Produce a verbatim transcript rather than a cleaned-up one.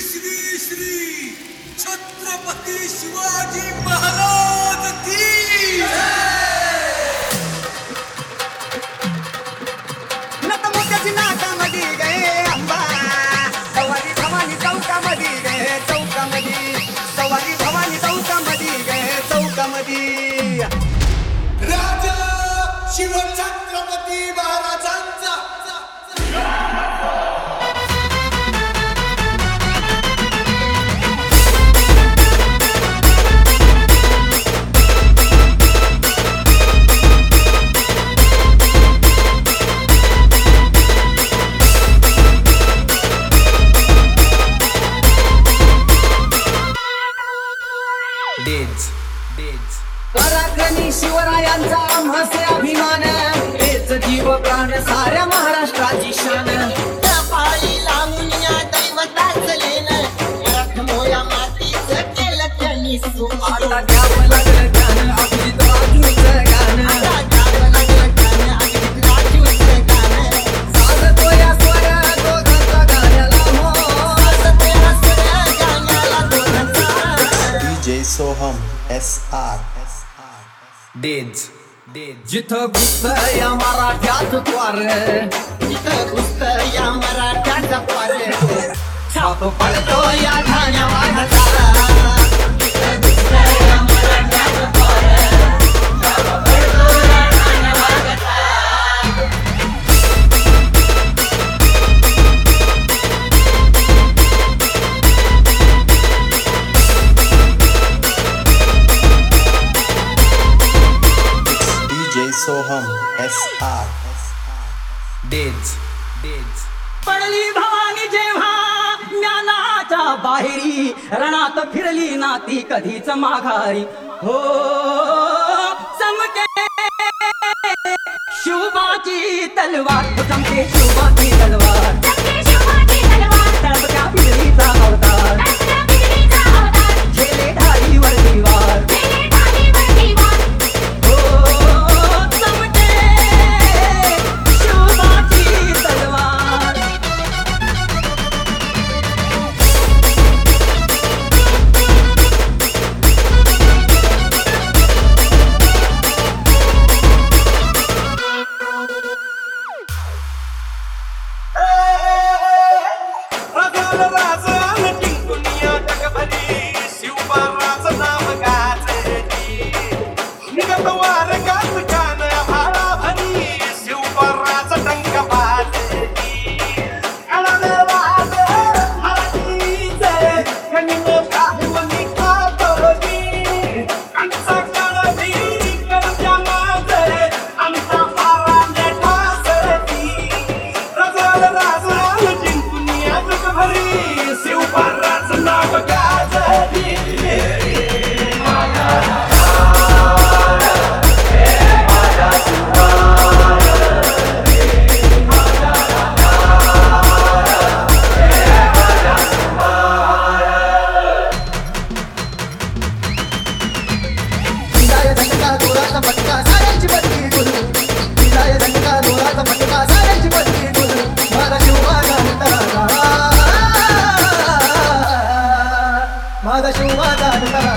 श्री श्री छत्रपती शिवाजी महाराज की नटमुट्याची नाकामध्ये गे अंबा सवारी भवानी चौकामध्ये गे चौकामध्ये सवारी भवानी चौकामध्ये गे चौकामध्ये राजा शिव छत्रपती महाराजांचा डेज डेज पराक्रमी शिवरायांचा आम्हासे अभिमान हेच जीव प्राण साऱ्या महाराष्ट्राची शान पाळी लावून या दैवताचं लेणं रखमोया मातीचं केलं त्यांनी सुमार आता द्यावं लागलं ज्ञान अभिजित राजूचं गाणं आता द्यावं लागलं गाणं अगदी राजूचं गाणं साजतो या स्वर दोघांचा गाण्याला हो असं त्या सगळ्या गाण्याला दोघांचा डीजे सोहम एस आर डेज डेज जिथं घुसतं या मराठ्यात द्वार तिथं घुसतं या मराठ्याचा पार छाप पडतो या ठाण्या वाढता डीजे सोहम एस आर डेज डेज पडली भवानी जेव्हा ज्ञानाच्या बाहेरी रणात फिरली ना ती कधीच माघारी हो चमके शिवबाची तलवार चमके शिवबाची तलवार तळपत्या फिरलीचा अवतार झेले ढालीवर दिवार हो चमके शिवबाची तलवार माझा शिवबाचा